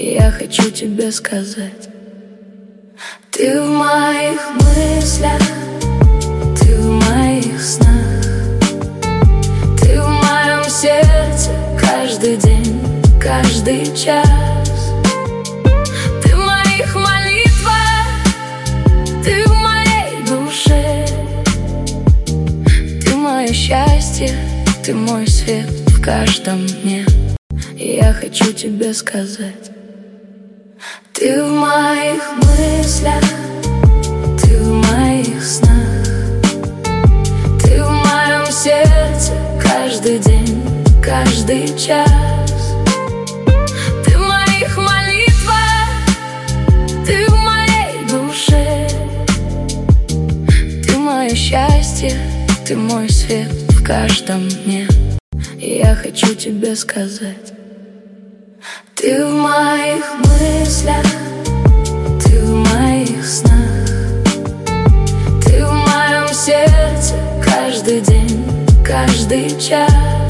Я хочу тебе сказать: ты в моих мыслях, ты в моих снах, ты в моем сердце каждый день, каждый час. Ты в моих молитвах, ты в моей душе, ты мое счастье, ты мой свет в каждом дне. Я хочу тебе сказать: ты в моих мыслях, ты в моих снах, ты в моем сердце каждый день, каждый час. Ты в моих молитвах, ты в моей душе, ты мое счастье, ты мой свет в каждом дне. Я хочу тебе сказать: ты в моих мыслях, ты в моих снах, ты в моем сердце каждый день, каждый час.